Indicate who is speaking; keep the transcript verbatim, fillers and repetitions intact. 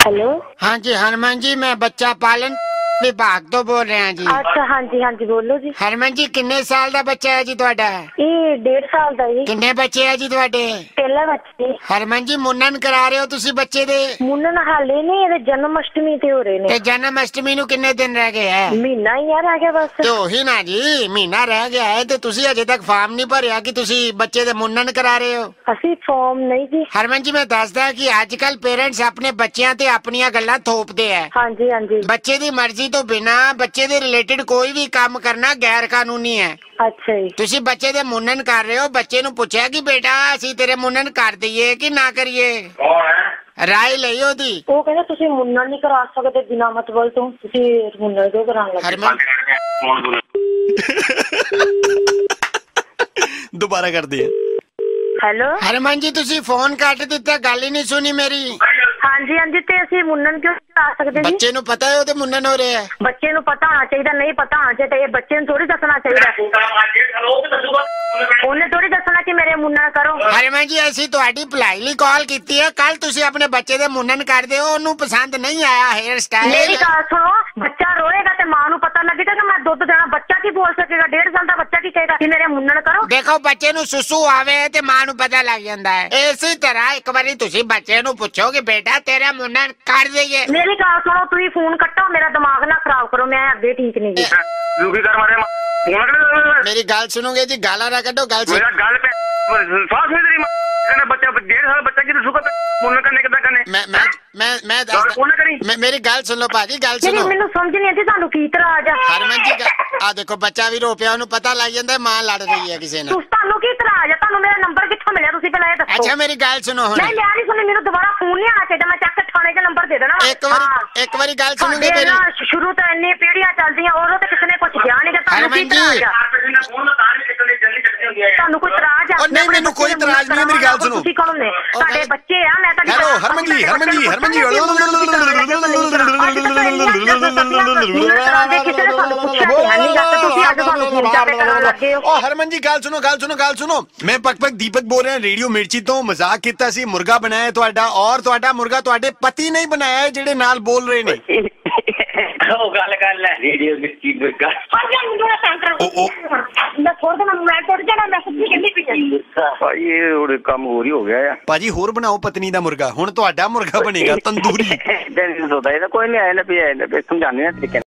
Speaker 1: Hello.
Speaker 2: हाँ जी हरमन जी, मैं बच्चा पालन विभाग तो बोल रहे हैं जी।
Speaker 1: अच्छा हाँ जी हाँ जी बोलो जी।
Speaker 2: हरमन जी किन्ने साल दा बच्चा है जी तुहाडा?
Speaker 1: ये डेढ़ साल दा जी।
Speaker 2: किन्ने बच्चे है जी तुहाडे?
Speaker 1: पहला बच्चे।
Speaker 2: हरमन जी मुन्नन करा रहे हो तुसी बच्चे दे?
Speaker 1: मुन्नन हाले नहीं, ये जन्म अष्टमी ते हो रहे ने।
Speaker 2: ते जन्म अष्टमी नु किन्ने दिन रह गए है?
Speaker 1: महीना ही यार आ गया बस।
Speaker 2: तो ही ना जी, महीना रह गया है ते तुसी अजे तक फार्म नहीं भरिया कि तुसी बच्चे दे मुन्नन करा रहे हो?
Speaker 1: ਅਸੀਂ ਫਾਰਮ नहीं जी।
Speaker 2: हरमन जी मैं दसदा कि आजकल पेरेंट्स अपने बच्चियां ते अपनियां गल्लां थोपदे है।
Speaker 1: हाँ जी हाँ जी।
Speaker 2: बच्चे दी मर्जी तो बिना बच्चे दे रिलेटेड कोई भी काम करना गैर कानूनी है।
Speaker 1: अच्छा जी।
Speaker 2: तुसी बच्चे दे मुन्नन कर रहे हो, बच्चे नु पुछया कि बेटा ਅਸੀਂ तेरे मुन्नन कर दईए कि ना करिए? राय ਲਈ ਉਹਦੀ।
Speaker 1: ਉਹ ਕਹਿੰਦਾ ਤੁਸੀਂ ਮੁੰਨਨ ਨਹੀਂ ਕਰਾ ਸਕਦੇ ਬਿਨਾ ਮਤਲਬ ਤੋਂ, ਤੁਸੀਂ ਮੁੰਨਨ ਕਿਉਂ ਕਰਾਉਣ ਲੱਗੇ?
Speaker 2: हरमन
Speaker 3: दोबारा कर दिया।
Speaker 1: ਹੈਲੋ।
Speaker 2: हरमन जी तुसी फोन ਕੱਟ ਦਿੱਤਾ, ਗੱਲ ਹੀ ਨਹੀਂ ਸੁਣੀ ਮੇਰੀ।
Speaker 1: ਹਾਂਜੀ ਹਾਂਜੀ ਤੇ ਅਸੀਂ ਮੁੰਨਨ ਕਿਉਂ ਕਰਾ ਸਕਦੇ ਜੀ?
Speaker 2: ਬੱਚੇ ਨੂੰ ਪਤਾ ਹੈ ਉਹਦੇ ਮੁੰਨਨ ਹੋ ਰਿਹਾ ਹੈ?
Speaker 1: ਬੱਚੇ ਨੂੰ ਪਤਾ ਹੋਣਾ ਚਾਹੀਦਾ, ਨਹੀਂ ਪਤਾ ਹੋਣਾ ਚਾਹੀਦਾ, ਇਹ ਬੱਚੇ ਨੂੰ ਥੋੜੀ ਦੱਸਣਾ ਚਾਹੀਦਾ। ਉਹਨੇ ਥੋੜੀ ਦੱਸਣਾ ਕਿ ਮੇਰੇ ਮੁੰਨਨ ਕਰੋ।
Speaker 2: हरमन जी ਅਸੀਂ ਤੁਹਾਡੀ ਭਲਾਈ ਲਈ ਕਾਲ ਕੀਤੀ ਹੈ। ਕੱਲ ਤੁਸੀਂ ਆਪਣੇ ਬੱਚੇ ਦੇ ਮੁੰਨਨ ਕਰਦੇ ਹੋ, ਉਹਨੂੰ ਪਸੰਦ ਨਹੀਂ ਆਇਆ हेयर स्टाइल।
Speaker 1: ਮੇਰੀ ਗੱਲ ਸੁਣੋ, ਬੱਚਾ ਰੋਏਗਾ ਤੇ ਮਾਂ ਨੂੰ ਪਤਾ ਲੱਗੇਗਾ ਕਿ ਮੈਂ ਦੁੱਧ ਦੇਣਾ। ਬੱਚਾ ਕੀ ਬੋਲ ਸਕੇਗਾ? ਡੇਢ ਸਾਲ ਦਾ ਬੱਚਾ ਕੀ ਕਹੇਗਾ ਕਿ ਮੇਰੇ ਮੁੰਨਨ ਕਰੋ?
Speaker 2: ਦੇਖੋ ਬੱਚੇ ਨੂੰ ਸੁਸੂ ਆਵੇ ਤੇ ਮਾਂ ਨੂੰ ਪਤਾ ਲੱਗ ਜਾਂਦਾ ਹੈ। ਇਸੇ ਤਰ੍ਹਾਂ ਇੱਕ ਵਾਰੀ ਤੁਸੀਂ ਬੱਚੇ ਨੂੰ ਪੁੱਛੋ ਕਿ ਬੇਟਾ ਤੇਰਾ ਮੁੰਨਨ ਕਰ ਦਈਏ।
Speaker 1: ਮੇਰੀ ਗੱਲ ਸੁਣੋ, ਤੁਸੀਂ ਫੋਨ ਕੱਟੋ, ਮੇਰਾ ਦਿਮਾਗ ਨਾ ਖਰਾਬ ਕਰੋ, ਮੈਂ ਅੱਗੇ ਠੀਕ ਨਹੀਂ ਜੀ।
Speaker 4: ਰੁਕੀ ਕਰ ਮਾਰੇ
Speaker 2: ਮੇਰੀ ਗੱਲ ਸੁਣੋਗੇ ਜੀ, ਗਾਲਾਂ ਨਾ ਕੱਢੋ। ਗੱਲ ਸੁਣ,
Speaker 4: ਮੇਰਾ ਗੱਲ पे साफ है तेरी कहना बच्चा डेढ़ साल बच्चा की तो सुखा मुन्नन करने कितना करने
Speaker 2: ਮੈਂ ਮੈਂ ਮੈਂ ਮੈਂ
Speaker 4: और
Speaker 2: ਦੱਸਦਾ,
Speaker 4: कौन करी
Speaker 2: ਮੈਂ ਮੇਰੀ ਗੱਲ ਸੁਣ ਲਓ ਭਾਜੀ, ਗੱਲ
Speaker 1: ਮੇਰੀ
Speaker 2: ਸੁਣੋ।
Speaker 1: ਮੈਨੂੰ ਸਮਝ ਨਹੀਂ ਆਉਂਦੀ ਤੁਹਾਨੂੰ ਕੀ ਇਤਰਾਜ਼ ਆ।
Speaker 2: ਹਰਮਨ ਜੀ ਆ ਦੇਖੋ ਬੱਚਾ ਵੀ ਰੋ ਪਿਆ, ਉਹਨੂੰ ਪਤਾ ਲੱਗ ਜਾਂਦਾ ਮਾਂ ਲੜ ਰਹੀ ਹੈ ਕਿਸੇ ਨਾਲ।
Speaker 1: ਤੁਸੀਂ ਤੁਹਾਨੂੰ ਕੀ ਇਤਰਾਜ਼ ਆ? ਤੁਹਾਨੂੰ ਮੇਰਾ ਨੰਬਰ ਕਿੱਥੋਂ ਮਿਲਿਆ? ਤੁਸੀਂ ਪਹਿਲਾਂ ਇਹ ਦੱਸੋ।
Speaker 2: ਅੱਛਾ ਮੇਰੀ ਗੱਲ ਸੁਣੋ ਹੁਣ।
Speaker 1: ਨਹੀਂ ਲਿਆ ਨਹੀਂ ਸੁਣੀ, ਮੈਨੂੰ ਦੁਬਾਰਾ ਫੋਨ ਨਹੀਂ ਆਣਾ ਚਾਹੀਦਾ। ਮੈਂ ਚੱਕ ਕੇ ਥਾਣੇ 'ਚ ਨੰਬਰ ਦੇ ਦੇਣਾ।
Speaker 2: ਇੱਕ ਵਾਰੀ ਇੱਕ ਵਾਰੀ ਗੱਲ ਸੁਣੋਗੇ
Speaker 1: ਤੁਹਾਡੇ
Speaker 2: ਮੇਰੀ?
Speaker 1: ਨਾਲ ਸ਼ੁਰੂ ਤੋਂ ਇੰਨੀ ਪੀੜ੍ਹੀਆਂ ਚੱਲਦੀਆਂ, ਉਦੋਂ ਤੇ ਕਿਸੇ ਨੇ ਕੁਝ ਕਿਹਾ ਨਹੀਂ। ਤੁਹਾਨੂੰ ਕੀ
Speaker 2: ਹਰਮਨ ਜੀ।
Speaker 1: ਇਤਰਾਜ਼ ਆ? ਤੁਹਾਨੂੰ ਕੋਈ ਇਤਰਾਜ਼ ਆ?
Speaker 3: और नहीं मैंने कोई इतराज नहीं है, मेरी गल सुनो।
Speaker 1: ਤੁਸੀਂ ਕੌਣ ਨੇ? ਤੁਹਾਡੇ ਬੱਚੇ ਆ, ਮੈਂ ਤੁਹਾਡੀ
Speaker 3: हेलो हरमन जी हरमन जी हरमन जी ओ हरमन जी गल सुनो गल सुनो गल सुनो। मैं पकपक दीपक बोल रहा रेडियो मिर्ची तो मजाक किया सी। मुर्गा बनाया ਤੁਹਾਡਾ और ਤੁਹਾਡਾ ਮੁਰਗਾ ਤੁਹਾਡੇ ਪਤੀ ਨਹੀਂ ਬਣਾਇਆ ਹੈ ਜਿਹੜੇ ਨਾਲ ਬੋਲ ਰਹੇ ਨੇ।
Speaker 4: ਉਹ ਗੱਲ ਕਰ ਲੈ ਰੇਡੀਓ ਮਿਰਚੀ ਮੁਰਗਾ
Speaker 3: ਉਹ ਉਹ
Speaker 1: ਮੈਂ ਥੋੜਾ ਦਿਨ ਮੈਂ ਟੁੱਟ ਜਾਣਾ। ਮੈਂ ਸੱਚੀ ਕਹਿੰਦੀ ਪਈ ਆ।
Speaker 4: ਭਾਈ ਇਹ ਉਹ ਕੰਮ ਹੋਰ ਹੀ ਹੋ ਗਿਆ ਆ
Speaker 3: ਭਾਜੀ ਹੋਰ ਬਣਾਓ ਪਤਨੀ ਦਾ ਮੁਰਗਾ। ਹੁਣ ਤੁਹਾਡਾ ਮੁਰਗਾ ਬਣੇਗਾ ਤੰਦੂਰੀ।
Speaker 4: ਇਦਾਂ ਨਹੀਂ ਸੋਦਾ ਇਹ ਕੋਈ ਨਹੀਂ ਆਇਆ ਨਾ ਵੀ ਆਇਆ ਨਾ ਸਮਝਾਣੇ ਆ ਤਰੀਕੇ